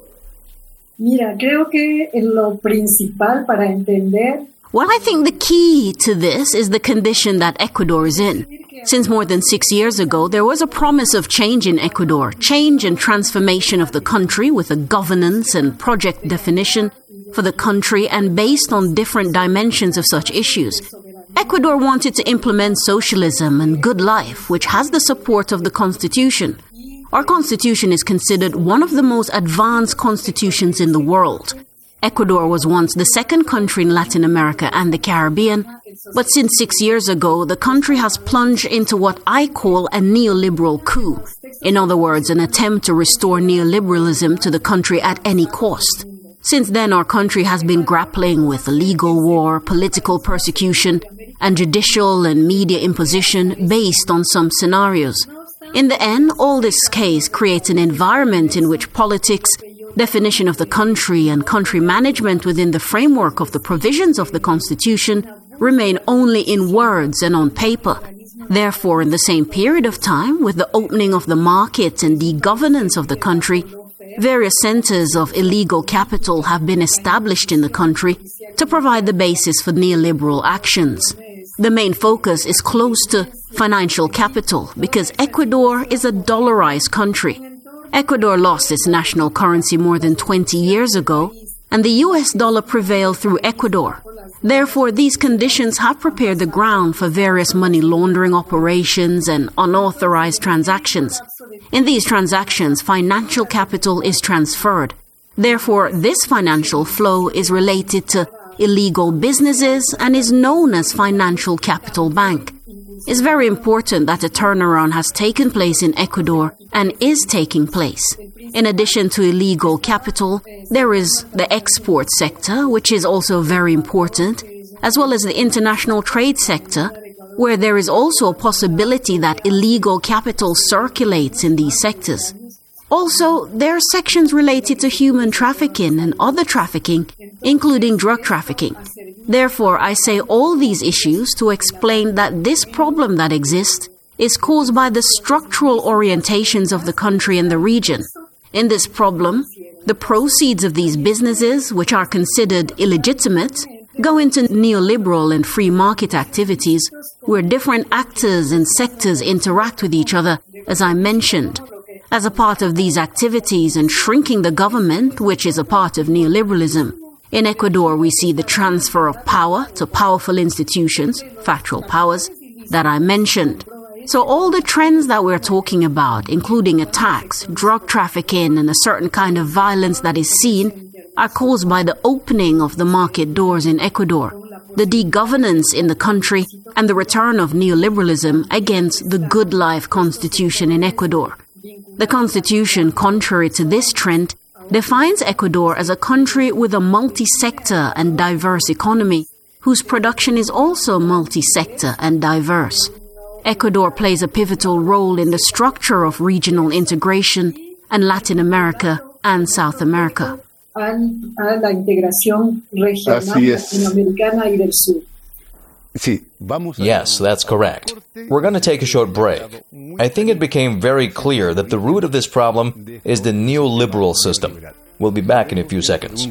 Mira, creo que lo principal para entender. Well, I think the key to this is the condition that Ecuador is in. Since more than six years ago, there was a promise of change in Ecuador, change and transformation of the country with a governance and project definition for the country and based on different dimensions of such issues. Ecuador wanted to implement socialism and good life, which has the support of the Constitution. Our Constitution is considered one of the most advanced constitutions in the world. Ecuador was once the second country in Latin America and the Caribbean, but since six years ago, the country has plunged into what I call a neoliberal coup. In other words, an attempt to restore neoliberalism to the country at any cost. Since then, our country has been grappling with legal war, political persecution, and judicial and media imposition based on some scenarios. In the end, all this case creates an environment in which politics, definition of the country, and country management within the framework of the provisions of the Constitution remain only in words and on paper. Therefore, in the same period of time, with the opening of the market and the governance of the country, various centers of illegal capital have been established in the country to provide the basis for neoliberal actions. The main focus is close to financial capital because Ecuador is a dollarized country. Ecuador lost its national currency more than twenty years ago, and the U S dollar prevailed through Ecuador. Therefore, these conditions have prepared the ground for various money laundering operations and unauthorized transactions. In these transactions, financial capital is transferred. Therefore, this financial flow is related to illegal businesses and is known as Financial Capital Bank. It's very important that a turnaround has taken place in Ecuador and is taking place. In addition to illegal capital, there is the export sector, which is also very important, as well as the international trade sector, where there is also a possibility that illegal capital circulates in these sectors. Also, there are sections related to human trafficking and other trafficking, including drug trafficking. Therefore, I say all these issues to explain that this problem that exists is caused by the structural orientations of the country and the region. In this problem, the proceeds of these businesses, which are considered illegitimate, go into neoliberal and free market activities where different actors and sectors interact with each other, as I mentioned. As a part of these activities and shrinking the government, which is a part of neoliberalism, in Ecuador we see the transfer of power to powerful institutions, factual powers, that I mentioned. So all the trends that we're talking about, including attacks, drug trafficking, and a certain kind of violence that is seen, are caused by the opening of the market doors in Ecuador, the de-governance in the country, and the return of neoliberalism against the good life constitution in Ecuador. The constitution, contrary to this trend, defines Ecuador as a country with a multi-sector and diverse economy, whose production is also multi-sector and diverse. Ecuador plays a pivotal role in the structure of regional integration in Latin America and South America. A la integración regional latinoamericana y del sur. Yes, that's correct. We're going to take a short break. I think it became very clear that the root of this problem is the neoliberal system. We'll be back in a few seconds.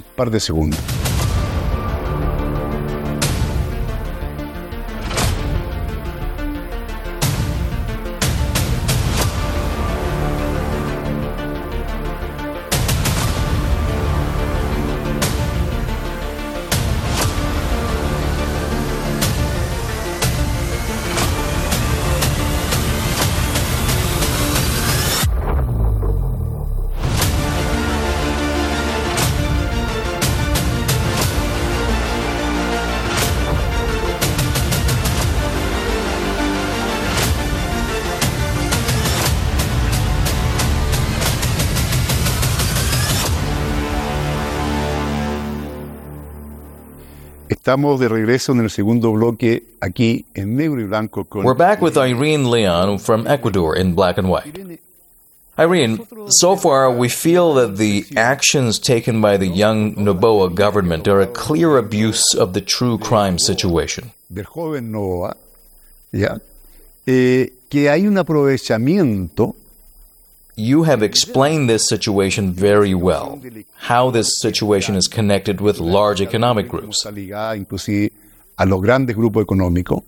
Estamos de regreso en el segundo bloque aquí en negro y blanco con We're back with Irene Leon from Ecuador in black and white. Irene, so far we feel that the actions taken by the young Noboa government are a clear abuse of the true crime situation. Del joven Noboa, ya, eh, que hay un aprovechamiento. You have explained this situation very well, how this situation is connected with large economic groups. Inclusive a los grandes grupos económicos.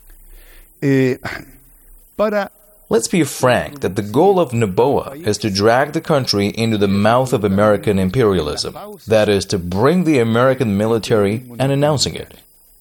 Eh, para Let's be frank that the goal of Noboa is to drag the country into the mouth of American imperialism, that is, to bring the American military and announcing it.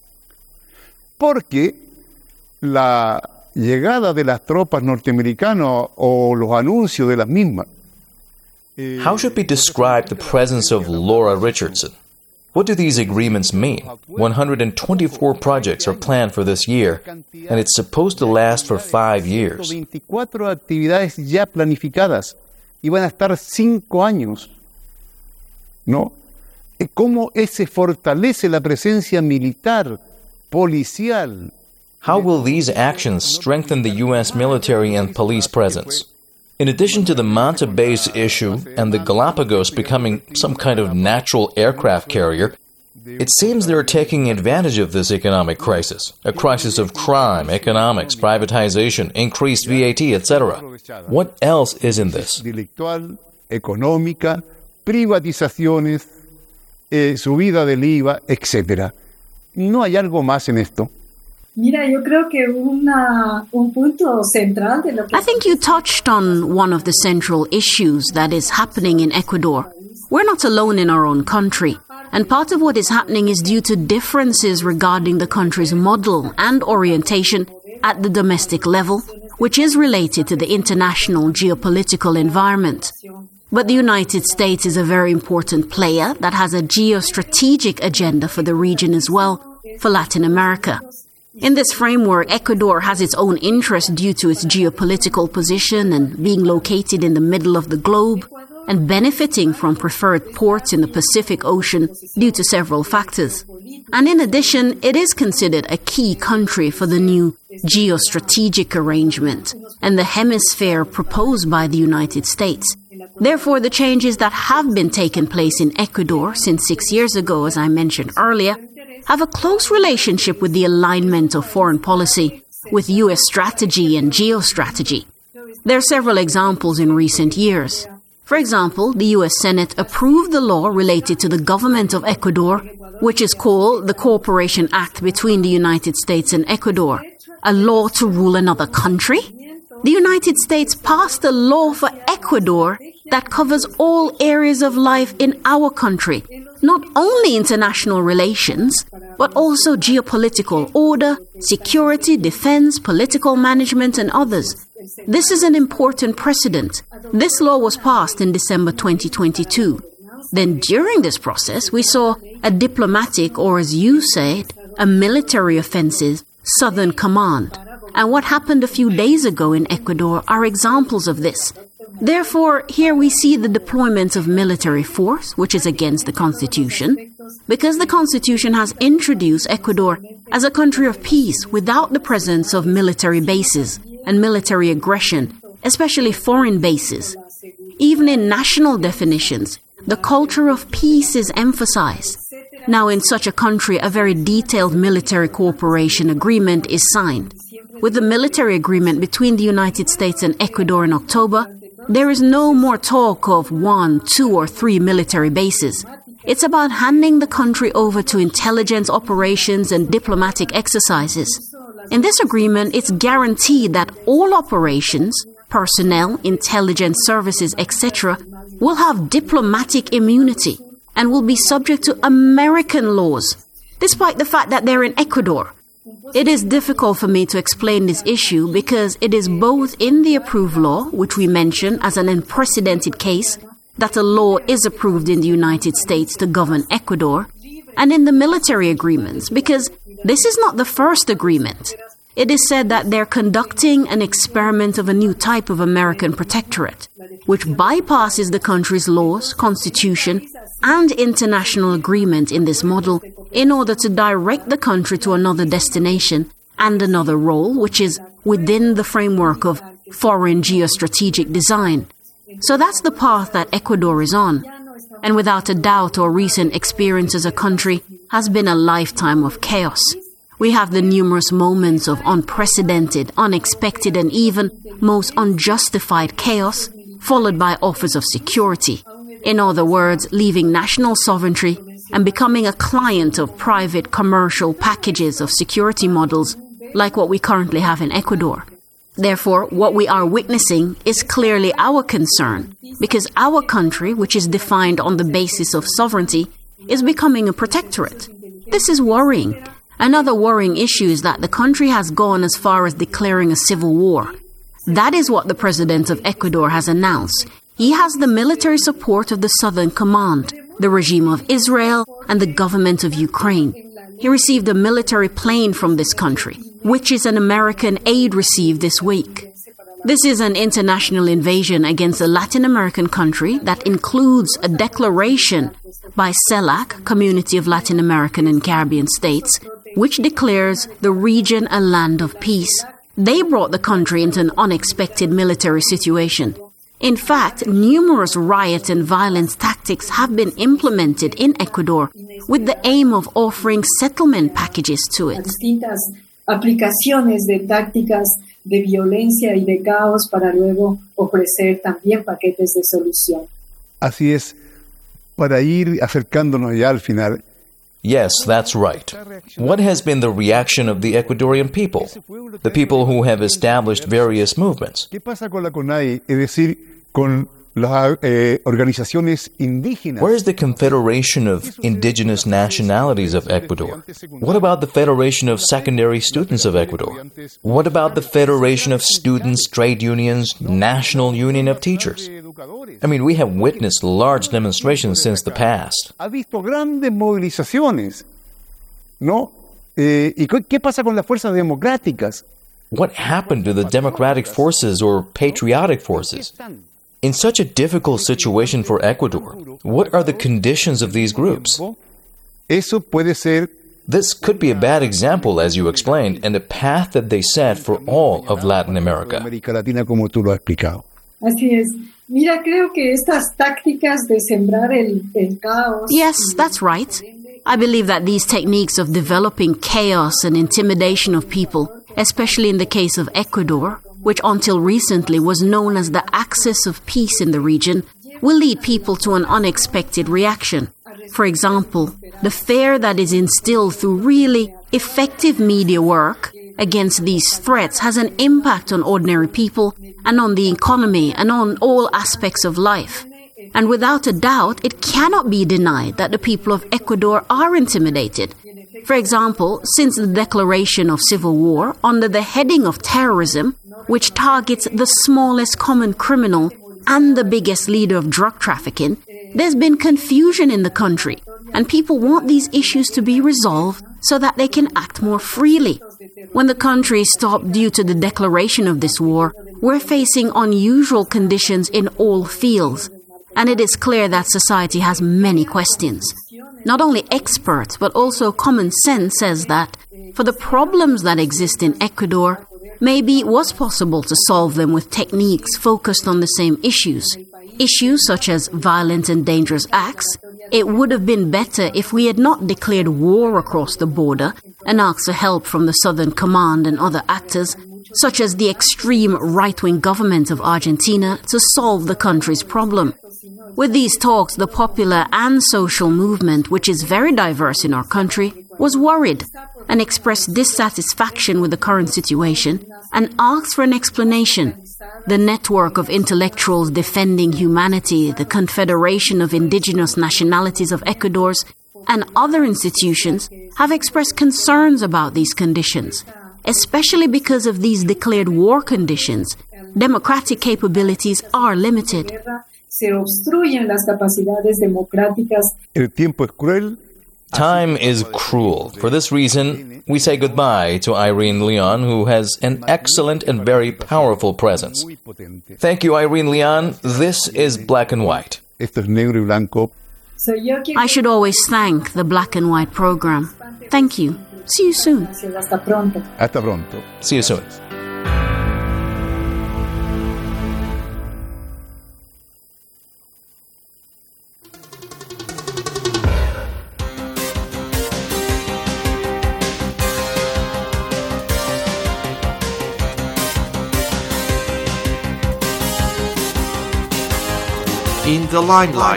Porque la llegada de las tropas norteamericanas o los anuncios de las mismas. How should we describe the presence of Laura Richardson? What do these agreements mean? one hundred twenty-four projects are planned for this year, and it's supposed to last for five years. veinticuatro actividades ya planificadas y van a estar cinco años. ¿No? ¿Cómo se fortalece la presencia militar, policial? How will these actions strengthen the U S military and police presence? In addition to the Manta base issue and the Galapagos becoming some kind of natural aircraft carrier, it seems they're taking advantage of this economic crisis, a crisis of crime, economics, privatization, increased V A T, et cetera. What else is in this? Delictual, económica, privatizaciones, eh, subida del I V A, etcétera. ¿No hay algo más en esto? Mira, yo creo que una, un punto central de lo que... I think you touched on one of the central issues that is happening in Ecuador. We're not alone in our own country, and part of what is happening is due to differences regarding the country's model and orientation at the domestic level, which is related to the international geopolitical environment. But the United States is a very important player that has a geostrategic agenda for the region as well, for Latin America. In this framework, Ecuador has its own interest due to its geopolitical position and being located in the middle of the globe. and benefiting from preferred ports in the Pacific Ocean due to several factors. And in addition, it is considered a key country for the new geostrategic arrangement and the hemisphere proposed by the United States. Therefore, the changes that have been taking place in Ecuador since six years ago, as I mentioned earlier, have a close relationship with the alignment of foreign policy with U S strategy and geostrategy. There are several examples in recent years. For example, the U S Senate approved the law related to the government of Ecuador, which is called the Cooperation Act between the United States and Ecuador, a law to rule another country. The United States passed a law for Ecuador that covers all areas of life in our country, not only international relations, but also geopolitical order, security, defense, political management, and others. This is an important precedent. This law was passed in December twenty twenty-two. Then during this process, we saw a diplomatic, or as you said, a military offensive, Southern Command. And what happened a few days ago in Ecuador are examples of this. Therefore, here we see the deployment of military force, which is against the Constitution, because the Constitution has introduced Ecuador as a country of peace without the presence of military bases and military aggression, especially foreign bases. Even in national definitions, the culture of peace is emphasized. Now, in such a country, a very detailed military cooperation agreement is signed. With the military agreement between the United States and Ecuador in October, there is no more talk of one, two, or three military bases. It's about handing the country over to intelligence operations and diplomatic exercises. In this agreement, it's guaranteed that all operations, personnel, intelligence services, et cetera, will have diplomatic immunity and will be subject to American laws, despite the fact that they're in Ecuador. It is difficult for me to explain this issue because it is both in the approved law, which we mention as an unprecedented case, that a law is approved in the United States to govern Ecuador, and in the military agreements, because this is not the first agreement. It is said that they're conducting an experiment of a new type of American protectorate, which bypasses the country's laws, constitution, and international agreement in this model in order to direct the country to another destination and another role, which is within the framework of foreign geostrategic design. So that's the path that Ecuador is on. And without a doubt, our recent experience as a country has been a lifetime of chaos. We have the numerous moments of unprecedented, unexpected, and even most unjustified chaos, followed by offers of security. In other words, leaving national sovereignty and becoming a client of private commercial packages of security models like what we currently have in Ecuador. Therefore, what we are witnessing is clearly our concern, because our country, which is defined on the basis of sovereignty, is becoming a protectorate. This is worrying. Another worrying issue is that the country has gone as far as declaring a civil war. That is what the president of Ecuador has announced. He has the military support of the Southern Command, the regime of Israel, and the government of Ukraine. He received a military plane from this country, which is an American aid received this week. This is an international invasion against a Latin American country that includes a declaration by CELAC, Community of Latin American and Caribbean States, which declares the region a land of peace. They brought the country into an unexpected military situation. In fact, numerous riot and violence tactics have been implemented in Ecuador with the aim of offering settlement packages to it. Distintas aplicaciones de tácticas de violencia y de caos para luego ofrecer también paquetes de solución. Así es, para ir acercándonos ya al final. Yes, that's right. What has been the reaction of the Ecuadorian people, the people who have established various movements? ¿Qué pasa con la CONAIE, es decir, con las eh, organizaciones indígenas? Where is the Confederation of Indigenous Nationalities of Ecuador? What about the Federation of Secondary Students of Ecuador? What about the Federation of Students, Trade Unions, National Union of Teachers? I mean, we have witnessed large demonstrations since the past. Ha visto grandes movilizaciones, ¿no? Eh, ¿Y qué pasa con las fuerzas democráticas? What happened to the democratic forces or patriotic forces? In such a difficult situation for Ecuador, what are the conditions of these groups? Eso puede ser. This could be a bad example, as you explained, and a path that they set for all of Latin America. América Latina, como tú lo has explicado. Así es. Mira, creo que estas tácticas de sembrar el, el caos. Yes, that's right. I believe that these techniques of developing chaos and intimidation of people, especially in the case of Ecuador, which until recently was known as the axis of peace in the region, will lead people to an unexpected reaction. For example, the fear that is instilled through really effective media work against these threats has an impact on ordinary people and on the economy and on all aspects of life. And without a doubt, it cannot be denied that the people of Ecuador are intimidated. For example, since the declaration of civil war under the heading of terrorism, which targets the smallest common criminal and the biggest leader of drug trafficking, there's been confusion in the country, and people want these issues to be resolved so that they can act more freely. When the country stopped due to the declaration of this war, we're facing unusual conditions in all fields, and it is clear that society has many questions. Not only experts, but also common sense says that for the problems that exist in Ecuador, maybe it was possible to solve them with techniques focused on the same issues. Issues such as violent and dangerous acts. It would have been better if we had not declared war across the border and asked for help from the Southern Command and other actors, such as the extreme right-wing government of Argentina, to solve the country's problem. With these talks, the popular and social movement, which is very diverse in our country, was worried and expressed dissatisfaction with the current situation and asked for an explanation. The network of intellectuals defending humanity, the Confederation of Indigenous Nationalities of Ecuador, and other institutions have expressed concerns about these conditions, especially because of these declared war conditions. Democratic capabilities are limited. Se obstruyen las capacidades democráticas. El tiempo es cruel. Time is cruel. For this reason, we say goodbye to Irene Leon, who has an excellent and very powerful presence. Thank you, Irene Leon. This is Black and White. Esto es negro y blanco. I should always thank the Black and White program. Thank you. See you soon. Hasta pronto. Hasta pronto. See you soon. In the limelight.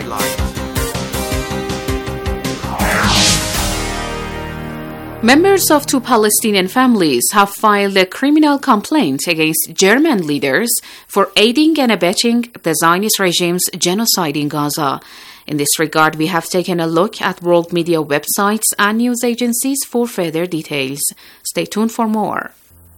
Members of two Palestinian families have filed a criminal complaint against German leaders for aiding and abetting the Zionist regime's genocide in Gaza. In this regard, we have taken a look at world media websites and news agencies for further details. Stay tuned for more.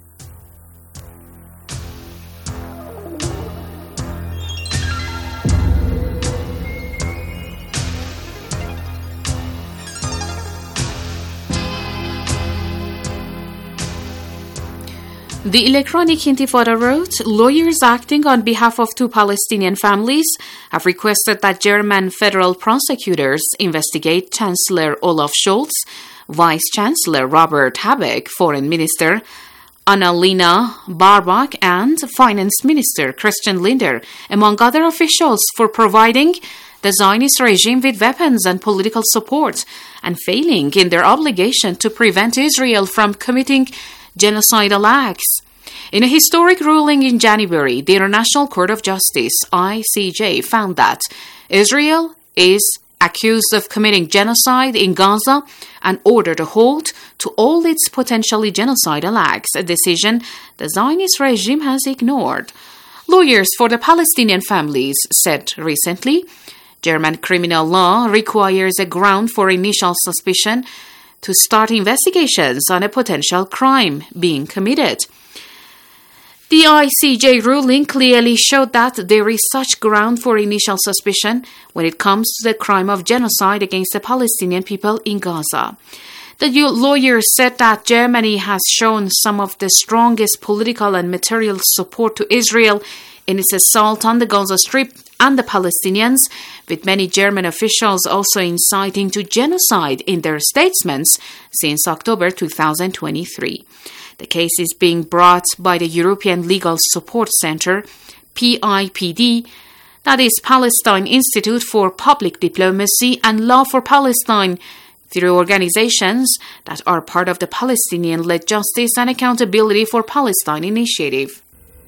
The Electronic Intifada wrote, lawyers acting on behalf of two Palestinian families have requested that German federal prosecutors investigate Chancellor Olaf Scholz, Vice Chancellor Robert Habeck, Foreign Minister Annalena Baerbock, and Finance Minister Christian Lindner, among other officials, for providing the Zionist regime with weapons and political support and failing in their obligation to prevent Israel from committing genocidal acts. In a historic ruling in January, the International Court of Justice, I C J, found that Israel is accused of committing genocide in Gaza and ordered a halt to all its potentially genocidal acts, a decision the Zionist regime has ignored. Lawyers for the Palestinian families said recently, German criminal law requires a ground for initial suspicion to start investigations on a potential crime being committed. The I C J ruling clearly showed that there is such ground for initial suspicion when it comes to the crime of genocide against the Palestinian people in Gaza. The lawyer said that Germany has shown some of the strongest political and material support to Israel in its assault on the Gaza Strip and the Palestinians, with many German officials also inciting to genocide in their statements since October two thousand twenty-three. The case is being brought by the European Legal Support Center, P I P D, that is Palestine Institute for Public Diplomacy and Law for Palestine, through organizations that are part of the Palestinian-led Justice and Accountability for Palestine initiative.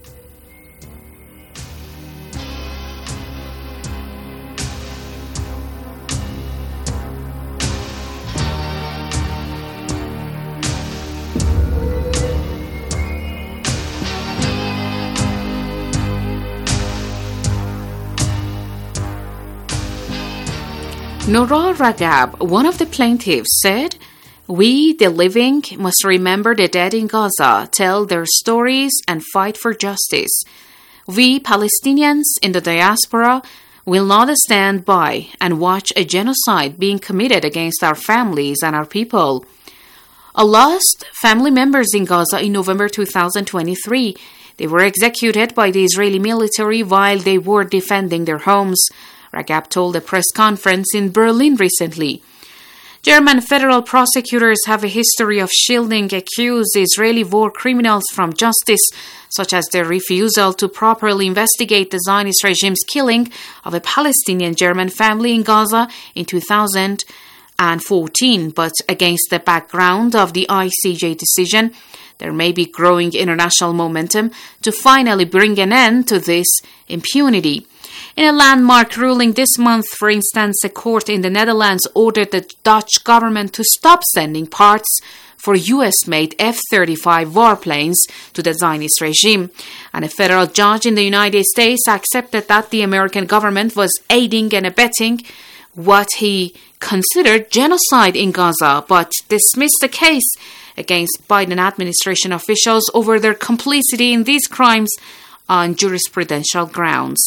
Noura Ragab, one of the plaintiffs, said, "We, the living, must remember the dead in Gaza, tell their stories, and fight for justice. We, Palestinians in the diaspora, will not stand by and watch a genocide being committed against our families and our people." A lost family members in Gaza in November two thousand twenty-three. They were executed by the Israeli military while they were defending their homes, Ragab told a press conference in Berlin recently. German federal prosecutors have a history of shielding accused Israeli war criminals from justice, such as their refusal to properly investigate the Zionist regime's killing of a Palestinian German family in Gaza in two thousand fourteen. But against the background of the I C J decision, there may be growing international momentum to finally bring an end to this impunity. In a landmark ruling this month, for instance, a court in the Netherlands ordered the Dutch government to stop sending parts for U S-made F thirty-five warplanes to the Zionist regime. And a federal judge in the United States accepted that the American government was aiding and abetting what he considered genocide in Gaza, but dismissed the case against Biden administration officials over their complicity in these crimes on jurisprudential grounds.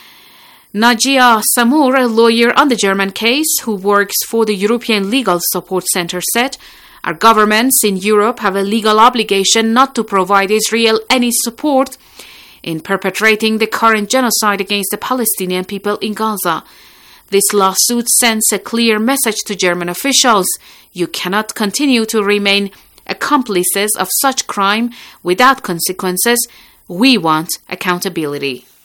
Najia Samur, a lawyer on the German case who works for the European Legal Support Center, said, "Our governments in Europe have a legal obligation not to provide Israel any support in perpetrating the current genocide against the Palestinian people in Gaza. This lawsuit sends a clear message to German officials. You cannot continue to remain accomplices of such crime without consequences. We want accountability."